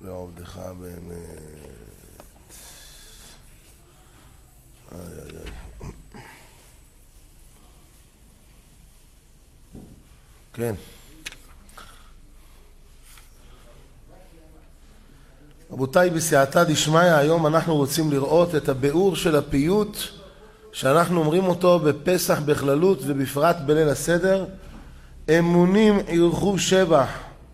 לעובדך באמת. איי איי איי. כן. רבותיי, בסייעתא דשמיא, היום אנחנו רוצים לראות את הביאור של הפיוט שאנחנו אומרים אותו בפסח בכללות ובפרט בליל הסדר, אמונים ירחו שבח.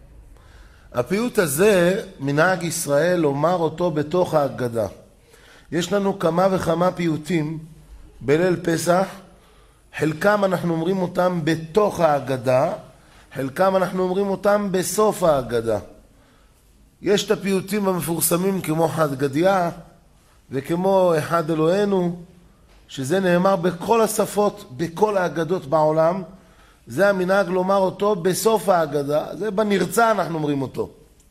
הפיוט הזה מנהג ישראל לומר אותו בתוך ההגדה. יש לנו כמה וכמה פיוטים בליל פסח, חלקם אנחנו אומרים אותם בתוך ההגדה, חלקם אנחנו אומרים אותם בסוף ההגדה. יש את הפיוטים המפורסמים כמו חד גדיה וכמו אחד אלוהינו, שזה נאמר בכל השפות, בכל ההגדות בעולם. זה המנהג לומר אותו בסוף ההגדה, זה בנרצה אנחנו אומרים אותו.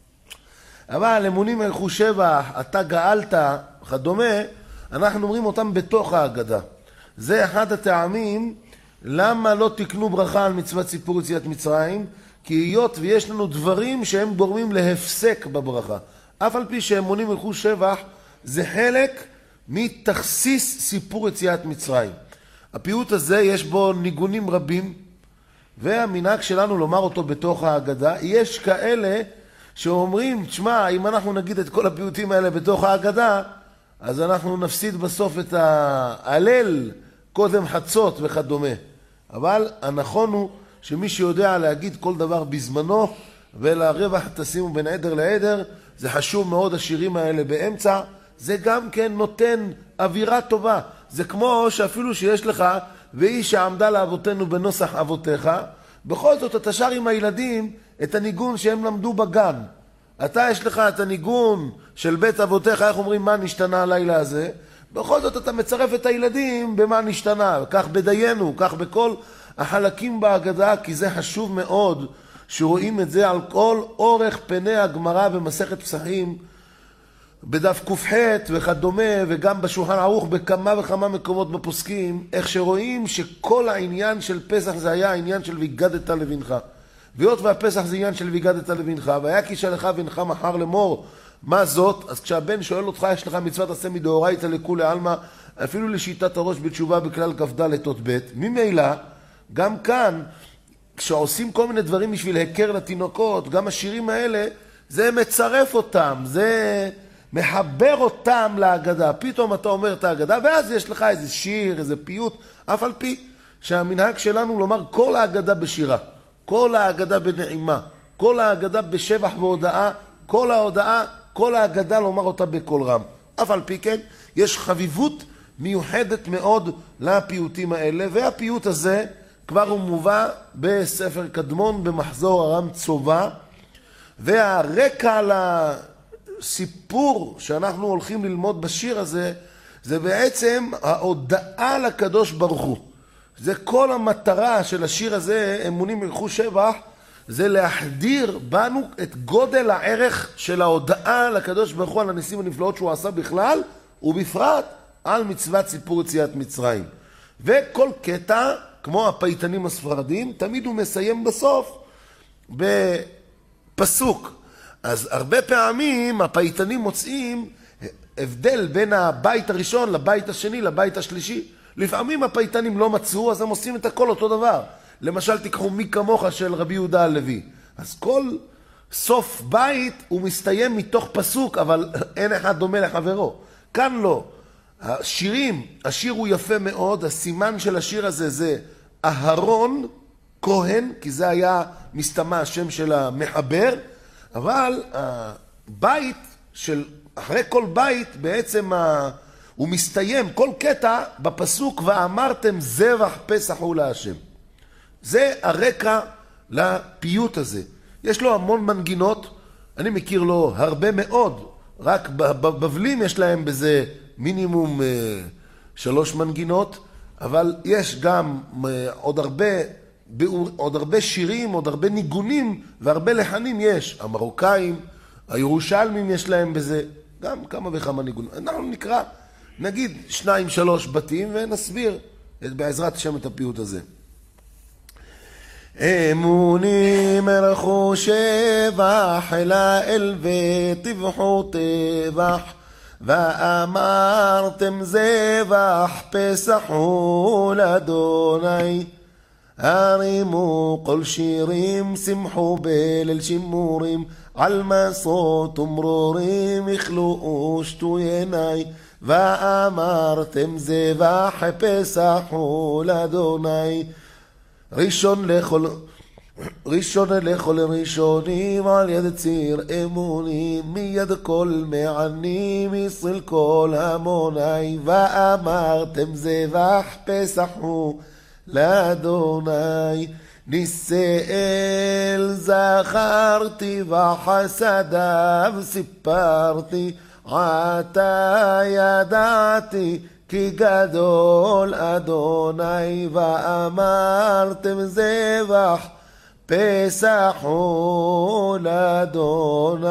אבל אמונים ילכו שבח, אתה גאלת, וכדומה, אנחנו אומרים אותם בתוך ההגדה. זה אחד הטעמים למה לא תקנו ברכה על מצוות סיפור יציאת מצרים, כי היות ויש לנו דברים שהם גורמים להפסק בברכה. אף על פי שאמונים ילכו שבח זה חלק מתכסיס סיפור יציאת מצרים. הפיוט הזה יש בו ניגונים רבים, והמנהג שלנו לומר אותו בתוך ההגדה. יש כאלה שאומרים, תשמע, אם אנחנו נגיד את כל הפיוטים האלה בתוך ההגדה, אז אנחנו נפסיד בסוף את ההלל קודם חצות וכדומה. אבל הנכון הוא שמי שיודע להגיד כל דבר בזמנו, ולרווח תשימו בין עדר לעדר, זה חשוב מאוד. השירים האלה באמצע, זה גם כן נותן אווירה טובה. זה כמו שאפילו שיש לך, והיא שעמדה לאבותינו בנוסח אבותיך, בכל זאת אתה שר עם הילדים את הניגון שהם למדו בגן. אתה יש לך את הניגון של בית אבותיך, איך אומרים מה נשתנה הלילה הזה, בכל זאת אתה מצרף את הילדים במה נשתנה, כך בדיינו, כך בכל החלקים בהגדה, כי זה חשוב מאוד שרואים את זה על כל אורך פני הגמרא במסכת פסחים, בדף ק"ח וכדומה, וגם בשולחן ערוך בכמה וכמה מקומות בפוסקים, איך שרואים שכל העניין של פסח זה היה העניין של ויגדת לבנך. והיות והפסח זה עניין של ויגדת לבנך, והיה כי שלך בנך מחר לאמור, מה זאת? אז כשהבן שואל אותך, יש לך מצוות עשה מדאורייתא לכולי עלמא, אפילו לשיטת הראש בתשובה בכלל כ"ד אות ב'. ממילא, גם כאן, כשעושים כל מיני דברים בשביל הכר לתינוקות, גם השירים האלה, זה מצרף אותם, זה מחבר אותם להגדה. פתאום אתה אומר את ההגדה, ואז יש לך איזה שיר, איזה פיוט, אף על פי שהמנהג שלנו לומר כל ההגדה בשירה, כל ההגדה בנעימה, כל ההגדה בשבח והודאה, כל ההגדה לומר אותה בקול רם. אף על פי כן, יש חביבות מיוחדת מאוד לפיוטים האלה, והפיוט הזה כבר הוא מובא בספר קדמון במחזור הרם צובה, והרקע לסיפור שאנחנו הולכים ללמוד בשיר הזה, זה בעצם ההודעה לקדוש ברוך הוא. זה כל המטרה של השיר הזה, אמונים ילכו שבח, זה להחדיר בנו את גודל הערך של ההודעה לקדוש ברוך הוא על הניסים הנפלאות שהוא עשה בכלל, ובפרט על מצוות סיפור יציאת מצרים. וכל קטע, כמו הפייטנים הספרדים, תמיד הוא מסיים בסוף בפסוק. אז הרבה פעמים הפייטנים מוצאים הבדל בין הבית הראשון לבית השני לבית השלישי. לפעמים הפייטנים לא מצאו, אז הם עושים את הכל אותו דבר. למשל תיקחו מי כמוך של רבי יהודה הלוי. אז כל סוף בית הוא מסתיים מתוך פסוק, אבל אין אחד דומה לחברו. כאן לא. השיר הוא יפה מאוד. הסימן של השיר הזה זה אהרון כהן, כי זה היה מסתמה השם של המחבר, אבל הבית של, אחרי כל בית בעצם הוא מסתיים כל קטע בפסוק ואמרתם זבח פסח הוא להשם. זה הרקע לפיוט הזה. יש לו המון מנגינות, אני מכיר לו הרבה מאוד, רק בבבלים יש להם בזה מינימום 3 מנגינות, אבל יש גם עוד הרבה שירים, עוד הרבה ניגונים והרבה לחנים יש. המרוקאים, הירושלמים יש להם בזה גם כמה וכמה ניגונים. אנחנו נקרא, נגיד 2-3 בתים ונסביר בעזרת השם את הפיוט הזה. אמונים ערכו שבח אל האל וטבחו טבח ואמרתם זבח פסח הוא לאדוני הרימו כל שירים שמחו בליל שימורים על מסות ומרורים יכלו ושתו יני ואמרתם זבח פסח הוא לאדוני ראשון לכל ראשונים על יד ציר אמונים מיד כל מענים ישראל כל המוני ואמרתם זבח פסח הוא לאדוני ניסאל זכרתי וחסדיו סיפרתי עתה ידעתי כי גדול אדוני ואמרתם זבח פסח הוא לאדוני.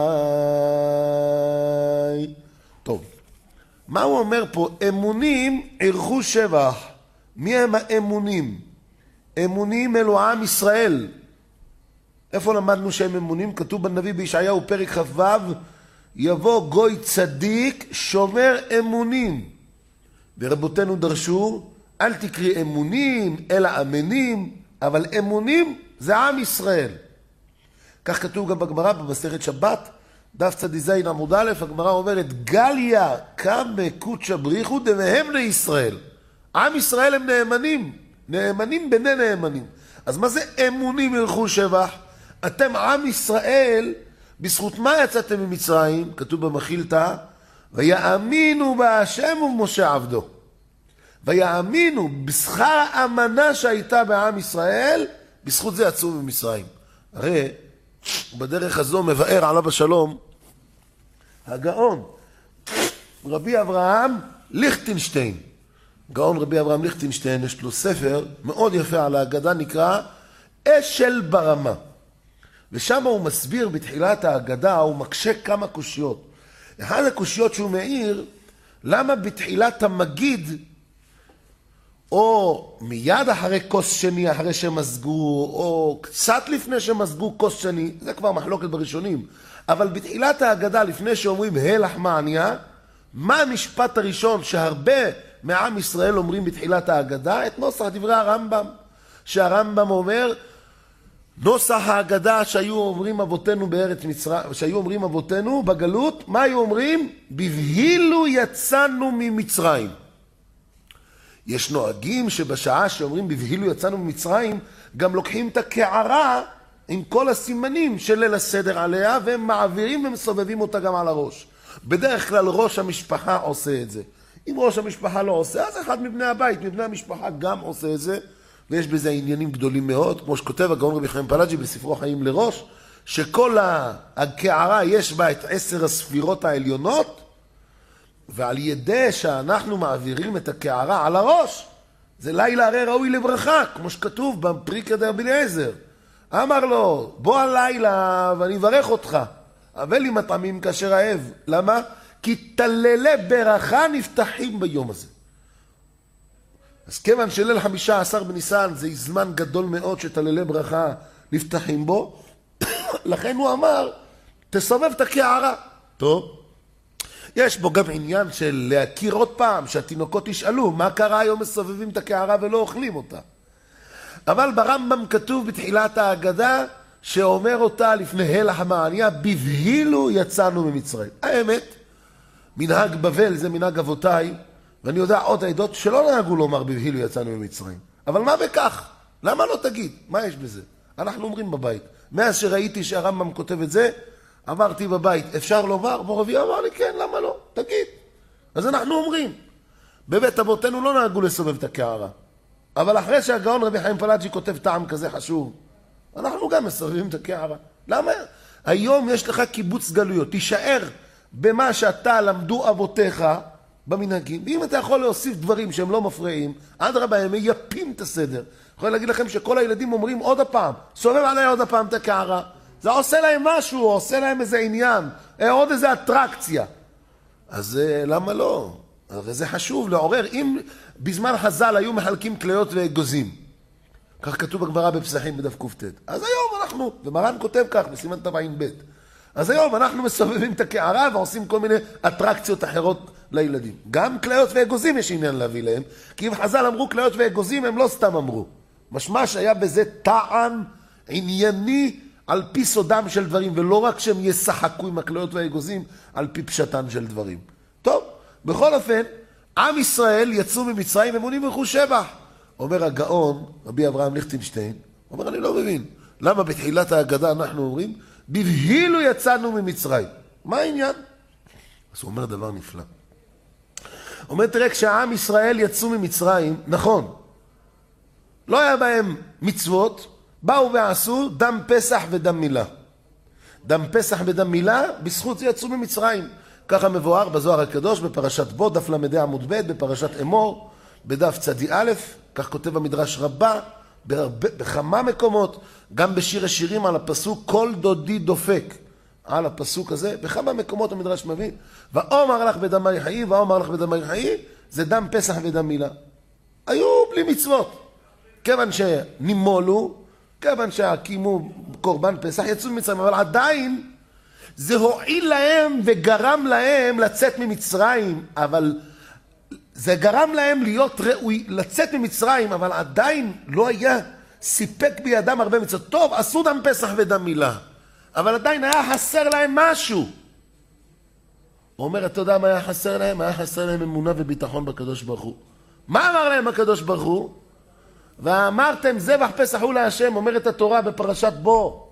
טוב, מה הוא אומר פה? אמונים ערכו שבח. מי הם האמונים? אמונים אלו עם ישראל. איפה למדנו שהם אמונים? כתוב בנביא בישעיהו פרק כ"ו יבוא גוי צדיק שומר אמונים. ורבותינו דרשו אל תקריא אמונים אלא אמנים, אבל אמונים זה עם ישראל. כך כתוב גם בגמרא במסכת שבת דף צדיזין עמוד א', הגמרא אומרת גליה קמא קודשא בריחו דמהם לישראל. עם ישראל הם נאמנים, נאמנים בני נאמנים. אז מה זה אמונים ילכו שבח? אתם עם ישראל, בזכות מה יצאתם ממצרים? כתוב במחילתא ויאמינו בהשם ובמשה עבדו. ויאמינו בשכר האמנה שהייתה בעם ישראל, בזכות זה יצאו ממצרים. הרי בדרך הזו מבאר עליו השלום הגאון רבי אברהם ליכטנשטיין. גאון רבי אברהם ליכטנשטיין יש לו ספר מאוד יפה על ההגדה נקרא אשל ברמה, ושם הוא מסביר בתחילת ההגדה, הוא מקשה כמה קושיות. אחד הקושיות שהוא מעיר, למה בתחילת המגיד או מיד אחרי כוס שני אחרי שמסגו או קצת לפני שמסגו כוס שני, זה כבר מחלוקת בראשונים, אבל בתחילת ההגדה לפני שאומרים הלך מעניה, מה המשפט הראשון שהרבה מעם ישראל אומרים בתחילת ההגדה? את נוסח דברי הרמב"ם, שהרמב"ם אומר נוסח ההגדה שהיו אומרים אבותינו בארץ מצרים, שהיו אומרים אבותינו בגלות, מה היו אומרים? בבהילו יצאנו ממצרים. יש נוהגים שבשעה שאומרים בבהילו יצאנו ממצרים, גם לוקחים את הקערה עם כל הסימנים של ליל הסדר עליה, והם מעבירים ומסובבים אותה גם על הראש. בדרך כלל ראש המשפחה עושה את זה. אם ראש המשפחה לא עושה, אז אחד מבני הבית, מבני המשפחה גם עושה את זה, ויש בזה עניינים גדולים מאוד, כמו שכותב הגאון רבי חיים פלאג'י בספרו חיים לראש, שכל הקערה יש בה את 10 הספירות העליונות, ועל ידי שאנחנו מעבירים את הקערה על הראש, זה לילה הרי ראוי לברכה, כמו שכתוב בפריקא דרבי אליעזר. אמר לו, בוא הלילה ואני אברך אותך, אבל לי מטעמים כאשר אהב. למה? כי תללי ברכה נפתחים ביום הזה. אז כיוון שליל 15 בניסן זה זמן גדול מאוד שתללי ברכה נפתחים בו, לכן הוא אמר, תסובב את הקערה. טוב. יש בו גם עניין של להכיר עוד פעם, שהתינוקות ישאלו, מה קרה היום מסובבים את הקערה ולא אוכלים אותה. אבל ברמב"ם כתוב בתחילת ההגדה, שאומר אותה לפני הלך המעניה, בבהילו יצאנו ממצרים. האמת, מנהג בבל זה מנהג אבותיי, ואני יודע עוד העדות שלא נהגו לומר בבהילו יצאנו ממצרים. אבל מה בכך? למה לא תגיד? מה יש בזה? אנחנו אומרים בבית. מאז שראיתי שהרמב"ם כותב את זה, אמרתי בבית, אפשר לומר? מורבי אמר לי, כן, למה לא? תגיד. אז אנחנו אומרים. בבית אבותינו לא נהגו לסובב את הקערה. אבל אחרי שהגאון רבי חיים פלאג'י כותב טעם כזה חשוב, אנחנו גם מסובבים את הקערה. למה? היום יש לך קיבוץ גלויות. תישאר במה שאתה למדו אבותיך במנהגים. ואם אתה יכול להוסיף דברים שהם לא מפריעים, אדרבה, הם מייפים את הסדר. אני יכול להגיד לכם שכל הילדים אומרים עוד הפעם, סובב עליי עוד הפעם את הקערה. זה עושה להם משהו, עושה להם איזה עניין, עוד איזה אטרקציה. אז למה לא? הרי זה חשוב לעורר. אם בזמן חז"ל היו מחלקים כליות ואגוזים, כך כתוב בגמרא בפסחים בדף ק"ט. אז היום אנחנו, ומרן כותב כך בסימן תע"ב, אז היום אנחנו מסובבים את הקערה ועושים כל מיני אטרקציות אחרות לילדים. גם כליות ואגוזים יש עניין להביא להם, כי אם חז"ל אמרו כליות ואגוזים הם לא סתם אמרו. משמע שהיה בזה טעם ענייני על פי סודם של דברים, ולא רק שהם ישחקו עם הכליות והאגוזים על פי פשטן של דברים. טוב, בכל אופן, עם ישראל יצאו ממצרים אמונים וילכו שבח. אומר הגאון, רבי אברהם ליכטנשטיין, אומר אני לא מבין, למה בתחילת ההגדה אנחנו אומרים, בבהילו יצאנו ממצרים. מה העניין? אז הוא אומר דבר נפלא. אומר תראה, כשהעם ישראל יצאו ממצרים, נכון, לא היה בהם מצוות, באו ועשו דם פסח ודם מילה. דם פסח ודם מילה, בזכות זה יצאו ממצרים. ככה מבואר בזוהר הקדוש, בפרשת בו, דף למדי עמוד ב', בפרשת אמור, בדף צדי א', כך כותב המדרש רבה, בכמה מקומות, גם בשיר השירים על הפסוק, כל דודי דופק. על הפסוק הזה, בכמה מקומות המדרש מביא, ואומר לך בדמי חיי, ואומר לך בדמי חיי, זה דם פסח ודם מילה. היו בלי מצוות. כיוון שנימולו, כיוון שהקימו קורבן פסח, יצאו ממצרים, אבל עדיין זה הועיל להם וגרם להם לצאת ממצרים, אבל זה גרם להם להיות ראוי, לצאת ממצרים, אבל עדיין לא היה סיפק בידם הרבה מצוות. טוב, עשו דם פסח ודם מילה, אבל עדיין היה חסר להם משהו. הוא אומר, אתה יודע מה היה חסר להם? היה חסר להם אמונה וביטחון בקדוש ברוך הוא. מה אמר להם הקדוש ברוך הוא? ואמרתם זבח פסח הוא להשם, אומרת התורה בפרשת בו,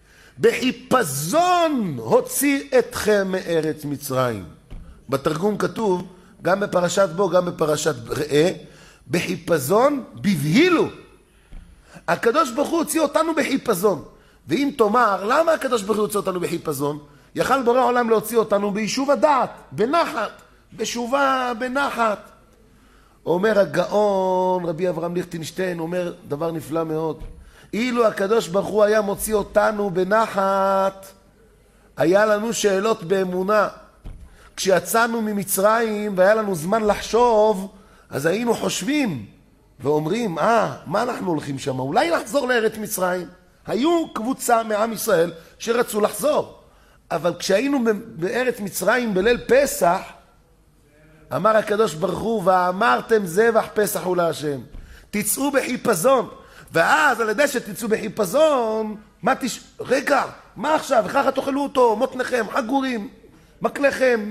בחיפזון הוציא אתכם מארץ מצרים. בתרגום כתוב, גם בפרשת בו, גם בפרשת ראה, בחיפזון בבהילו. הקדוש ברוך הוא הוציא אותנו בחיפזון. ואם תאמר, למה הקדוש ברוך הוא הוציא אותנו בחיפזון? יכל בורא העולם להוציא אותנו ביישוב הדעת, בנחת, בשובה, בנחת. אומר הגאון, רבי אברהם ליכטנשטיין, אומר דבר נפלא מאוד. אילו הקדוש ברוך הוא היה מוציא אותנו בנחת, היה לנו שאלות באמונה. כשיצאנו ממצרים והיה לנו זמן לחשוב, אז היינו חושבים ואומרים, מה אנחנו הולכים שם? אולי לחזור לארץ מצרים? היו קבוצה מעם ישראל שרצו לחזור. אבל כשהיינו בארץ מצרים בליל פסח, אמר הקדוש ברוך הוא, ואמרתם זבח פסח הוא להשם. תצאו בחיפזון. ואז על ידי שתצאו בחיפזון, רגע, מה עכשיו? וככה תאכלו אותו, מותניכם, חגורים, מקלכם,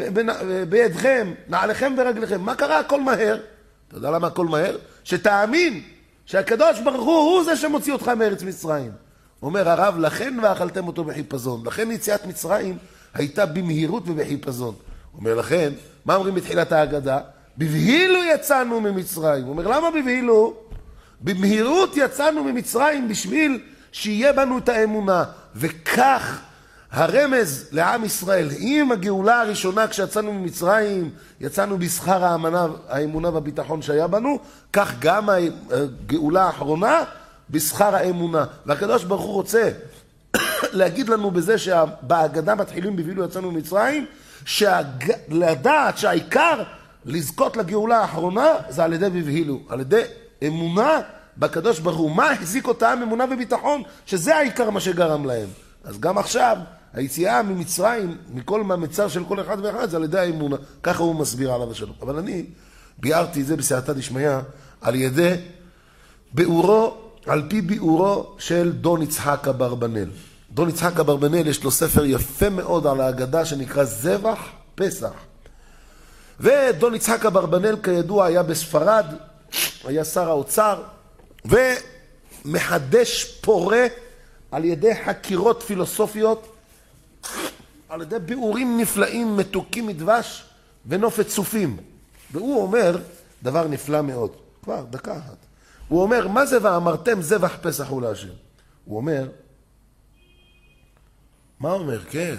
בידכם, נעליכם ורגליכם. מה קרה הכל מהר? אתה יודע למה הכל מהר? שתאמין שהקדוש ברוך הוא זה שמוציא אותך מארץ מצרים. אומר הרב, לכן ואכלתם אותו בחיפזון. לכן יציאת מצרים הייתה במהירות ובחיפזון. אומר לכן, מה אומרים בתחילת ההגדה? בבהילו יצאנו ממצרים. הוא אומר, למה בבהילו? במהירות יצאנו ממצרים בשביל שיהיה בנו את האמונה. וכך הרמז לעם ישראל, עם הגאולה הראשונה כשיצאנו ממצרים, יצאנו בשכר האמונה והביטחון שהיה בנו, כך גם הגאולה האחרונה בשכר האמונה. והקדוש ברוך הוא רוצה להגיד לנו בזה שבהגדה מתחילים בבהילו יצאנו ממצרים, לדעת שהעיקר לזכות לגאולה האחרונה זה על ידי בבהילו, על ידי אמונה בקדוש ברוך הוא. מה החזיק אותם? אמונה וביטחון, שזה העיקר מה שגרם להם. אז גם עכשיו היציאה ממצרים, מכל מהמצר של כל אחד ואחד, זה על ידי האמונה. ככה הוא מסביר עליו השלום. אבל אני ביארתי את זה בסייעתא דשמיא על ידי ביאורו, על פי ביאורו של דון יצחק אברבנאל. דון יצחק אברבנאל יש לו ספר יפה מאוד על ההגדה שנקרא זבח פסח. ודון יצחק אברבנאל כידוע היה בספרד, היה שר האוצר, ומחדש פורה על ידי חקירות פילוסופיות, על ידי ביאורים נפלאים מתוקים מדבש ונופת צופים. והוא אומר דבר נפלא מאוד. כבר דקה אחת. הוא אומר, מה זה ואמרתם זבח פסח הוא להשם? הוא אומר, מה אומר? כן.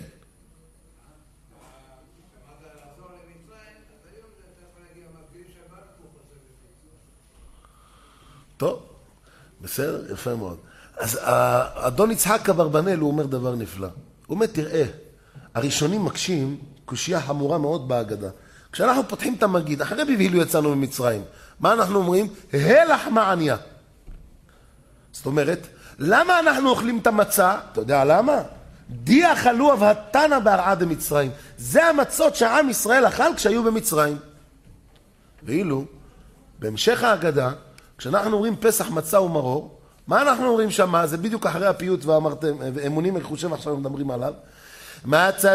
טוב, בסדר, יפה מאוד. אז אדון יצחק אברבנאל הוא אומר דבר נפלא. הוא אומר, תראה, הראשונים מקשים קושיה חמורה מאוד בהגדה. כשאנחנו פותחים את המגיד, אחרי בבהילו יצאנו ממצרים, מה אנחנו אומרים? הלך מעניה. זאת אומרת, למה אנחנו אוכלים את המצה? אתה יודע למה? די אכלו אבהתנה בהרעה דמצרים. זה המצות שהעם ישראל אכל כשהיו במצרים. ואילו, בהמשך ההגדה, כשאנחנו אומרים פסח מצה ומרור, מה אנחנו אומרים שמה? זה בדיוק אחרי הפיוט ואמרתם, אמונים מלכושם עכשיו מדברים עליו. מצה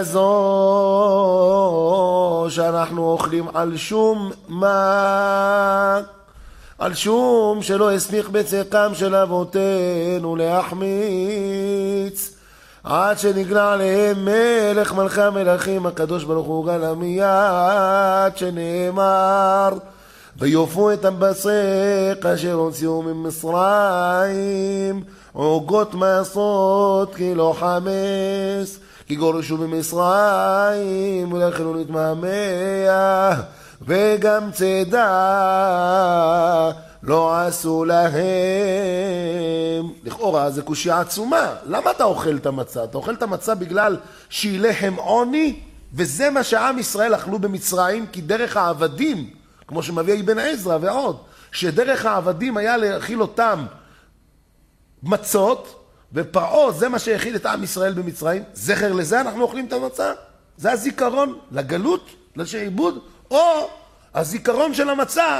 זו שאנחנו אוכלים על שום מה? על שום שלא הסמיך בצקם של אבותינו להחמיץ, עד שנגלה עליהם מלך מלכי המלכים הקדוש ברוך הוא גלה מיד, שנאמר ויופו את הבשק אשר הוציאו ממצרים, עוגות מעשות כי לא חמס, כי גורשו במצרים ולכן לא נתמהמה, וגם צידה לא עשו להם. לכאורה זה קושיה עצומה. למה אתה אוכל את המצה? אתה אוכל את המצה בגלל שהיא לחם עוני, וזה מה שעם ישראל אכלו במצרים, כי דרך העבדים, כמו שמביא אבן עזרא ועוד, שדרך העבדים היה להאכיל אותם מצות, ופרעה זה מה שהאכיל את עם ישראל במצרים. זכר לזה אנחנו אוכלים את המצה? זה הזיכרון לגלות, לשעבוד, או הזיכרון של המצה,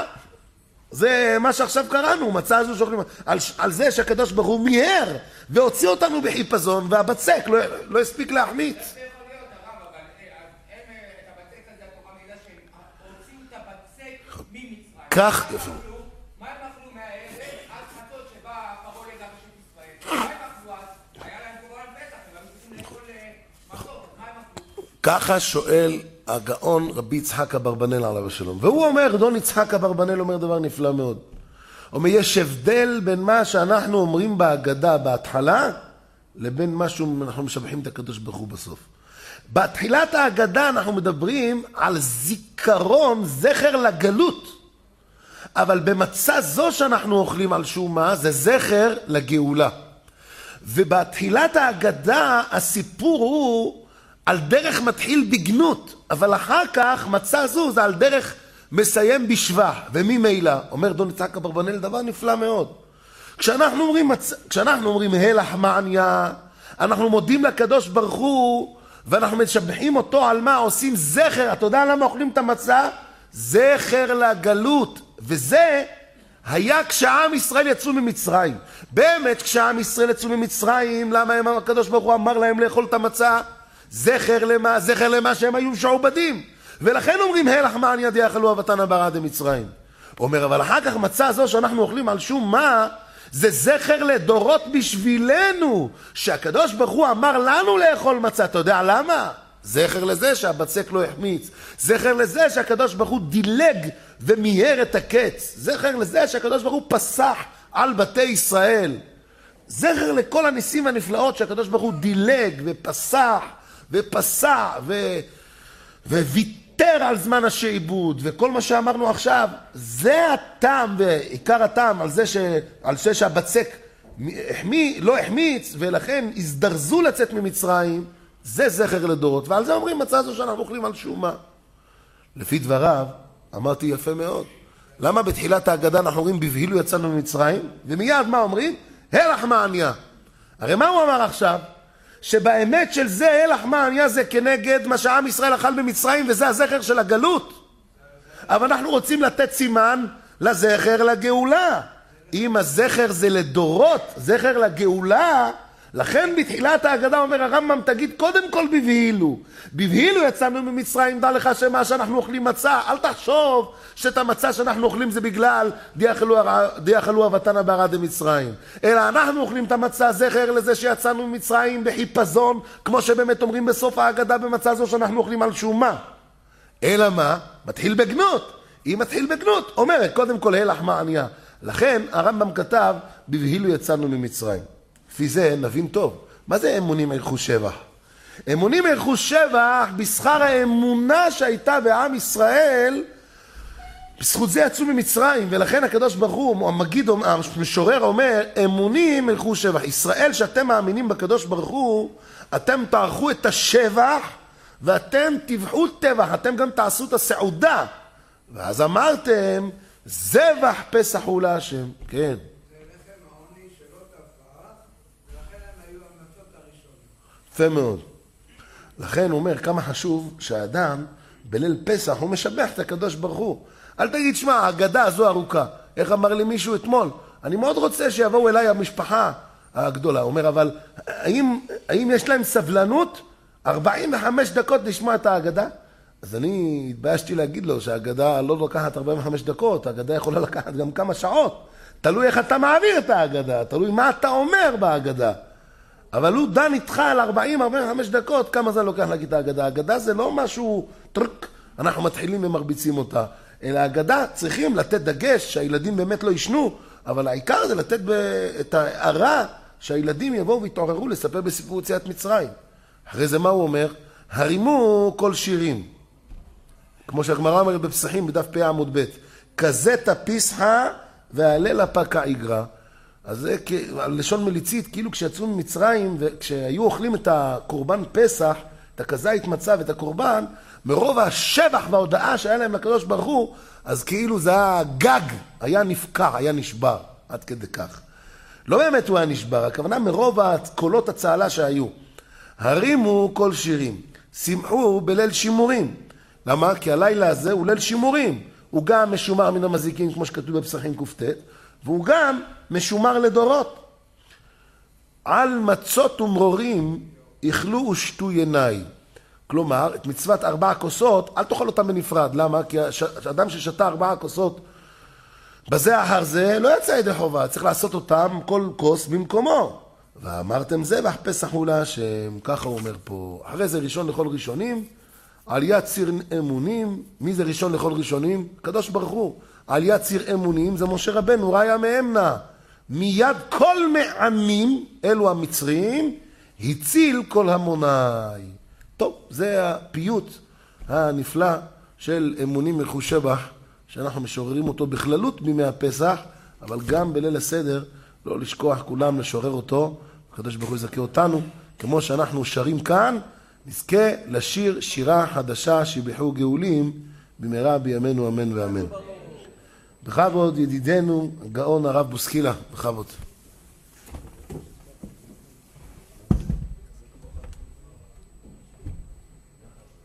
זה מה שעכשיו קראנו, מצה הזו שאוכלים, על זה שהקדוש ברוך הוא מיהר והוציא אותנו בחיפזון, והבצק לא הספיק להחמיץ. זה יכול להיות הרב, אבל הם את הבצק הזה התורה מידע שהם הוציאו את הבצק ממצרים. כך יפה. מה הם אכלו מהערב? עד חצות שבא פרעה לגרש את ישראל. מה הם אכלו אז? היה להם קורבן פסח, הם היו צריכים לאכול מסורת. מה הם אכלו? ככה שואל הגאון רבי יצחק אברבנאל עליו השלום. והוא אומר, אדון יצחק אברבנאל אומר דבר נפלא מאוד. הוא אומר, יש הבדל בין מה שאנחנו אומרים בהגדה בהתחלה, לבין מה שאנחנו משבחים את הקדוש ברוך הוא בסוף. בתחילת ההגדה אנחנו מדברים על זיכרון, זכר לגלות. אבל במצה זו שאנחנו אוכלים על שום מה, זה זכר לגאולה. ובתחילת ההגדה הסיפור הוא על דרך מתחיל בגנות, אבל אחר כך מצה זו זה על דרך מסיים בשבח. וממילא, אומר דון יצחק אברבנאל דבר נפלא מאוד. כשאנחנו אומרים הלך מעניה, אנחנו מודים לקדוש ברוך הוא, ואנחנו משבחים אותו על מה עושים זכר. אתה יודע למה אוכלים את המצה? זכר לגלות. וזה היה כשעם ישראל יצאו ממצרים. באמת כשעם ישראל יצאו ממצרים, למה הקדוש ברוך הוא אמר להם לאכול את המצה? זכר למה? זכר למה שהם היו משועבדים. ולכן אומרים הלך מעניה די אכלו אבהתנה בהרעה דמצרים. אומר, אבל אחר כך מצה זו שאנחנו אוכלים על שום מה, זה זכר לדורות בשבילנו, שהקדוש ברוך הוא אמר לנו לאכול מצה. אתה יודע למה? זכר לזה שהבצק לא החמיץ. זכר לזה שהקדוש ברוך הוא דילג ומיהר את הקץ. זכר לזה שהקדוש ברוך הוא פסח על בתי ישראל. זכר לכל הניסים והנפלאות שהקדוש ברוך הוא דילג ופסח ופסע וויתר על זמן השעבוד, וכל מה שאמרנו עכשיו, זה הטעם ועיקר הטעם על זה שהבצק לא החמיץ, ולכן הזדרזו לצאת ממצרים. זה זכר לדורות, ועל זה אומרים מצה זו שאנחנו אוכלים על שום מה. לפי דבריו, אמרתי יפה מאוד. למה בתחילת ההגדה אנחנו אומרים בבהילו יצאנו ממצרים, ומיד מה אומרים? הלך מעניה. הרי מה הוא אמר עכשיו? שבאמת של זה הלך מעניה זה כנגד מה שעם ישראל אכל במצרים, וזה הזכר של הגלות. אבל אנחנו רוצים לתת סימן לזכר לגאולה. אם הזכר זה לדורות, זכר לגאולה, לכן בתחילת ההגדה אומר הרמב"ם, תגיד קודם כל בבהילו. בבהילו יצאנו ממצרים, דע לך שמה שאנחנו אוכלים מצה. אל תחשוב שאת המצה שאנחנו אוכלים זה בגלל די אכלו אבהתנה בהרעה דמצרים. אלא אנחנו אוכלים את המצה זכר לזה שיצאנו ממצרים בחיפזון, כמו שבאמת אומרים בסוף ההגדה במצה זו שאנחנו אוכלים על שום מה. אלא מה? מתחיל בגנות. אם מתחיל בגנות, אומרת קודם כל הלך מעניה. לכן הרמב"ם כתב בבהילו יצאנו ממצרים. לפי זה נבין טוב. מה זה אמונים ערכו שבח? אמונים ערכו שבח בשכר האמונה שהייתה בעם ישראל, בזכות זה יצאו ממצרים, ולכן הקדוש ברוך הוא, המגיד, המשורר אומר, אמונים ערכו שבח. ישראל שאתם מאמינים בקדוש ברוך הוא, אתם תערכו את השבח, ואתם תבחו טבח, אתם גם תעשו את הסעודה. ואז אמרתם, זבח פסח הוא להשם. כן. זה לחם העוני שלא יפה מאוד. לכן הוא אומר כמה חשוב שהאדם בליל פסח הוא משבח את הקדוש ברוך הוא. אל תגיד, שמע, ההגדה הזו ארוכה. איך אמר לי מישהו אתמול? אני מאוד רוצה שיבואו אליי המשפחה הגדולה. הוא אומר, אבל האם יש להם סבלנות 45 דקות לשמוע את ההגדה? אז אני התביישתי להגיד לו שההגדה לא לוקחת 45 דקות, ההגדה יכולה לקחת גם כמה שעות. תלוי איך אתה מעביר את ההגדה, תלוי מה אתה אומר בהגדה. אבל הוא דן איתך על 40-45 דקות, כמה זה לוקח להגיד את ההגדה. ההגדה זה לא משהו טרק, אנחנו מתחילים ומרביצים אותה. אלא ההגדה צריכים לתת דגש שהילדים באמת לא ישנו, אבל העיקר זה לתת את הערה שהילדים יבואו ויתעוררו לספר בסיפור יציאת מצרים. אחרי זה מה הוא אומר? הרימו כל שירים. כמו שהגמרא אומרת בפסחים בדף פ' עמוד ב', כזה תפיסחה והלל הפקע איגרא. אז זה לשון מליצית, כאילו כשיצאו ממצרים וכשהיו אוכלים את הקורבן פסח, את הכזית מצה ואת הקורבן, מרוב השבח וההודעה שהיה להם לקדוש ברוך הוא, אז כאילו זה הגג, היה נפקע, היה נשבר, עד כדי כך. לא באמת הוא היה נשבר, הכוונה מרוב הקולות הצהלה שהיו. הרימו כל שירים, שמחו בליל שימורים. למה? כי הלילה הזה הוא ליל שימורים. הוא גם משומר מן המזיקים, כמו שכתוב בפסחים ק"ט, והוא גם משומר לדורות. על מצות ומרורים יאכלו ושתו יניי. כלומר, את מצוות 4 כוסות, אל תאכל אותם בנפרד. למה? כי האדם ששתה 4 כוסות בזה אחר זה, לא יצא ידי חובה. צריך לעשות אותם כל כוס במקומו. ואמרתם זבח פסח הוא להשם. ככה הוא אומר פה. אחרי זה ראשון לכל ראשונים, עליית ציר אמונים. מי זה ראשון לכל ראשונים? קדוש ברוך הוא. עליית ציר אמונים זה משה רבנו, ראיה מאמנה. מיד כל מעמים, אלו המצרים, הציל כל המוני. טוב, זה הפיוט הנפלא של אמונים מלכו שבח, שאנחנו משוררים אותו בכללות בימי הפסח, אבל גם בליל הסדר, לא לשכוח כולם לשורר אותו. הקדוש ברוך הוא יזכה אותנו, כמו שאנחנו שרים כאן, נזכה לשיר שירה חדשה שיבחו גאולים, במהרה בימינו אמן ואמן. בכבוד ידידנו, הגאון הרב בוסקילה, בכבוד.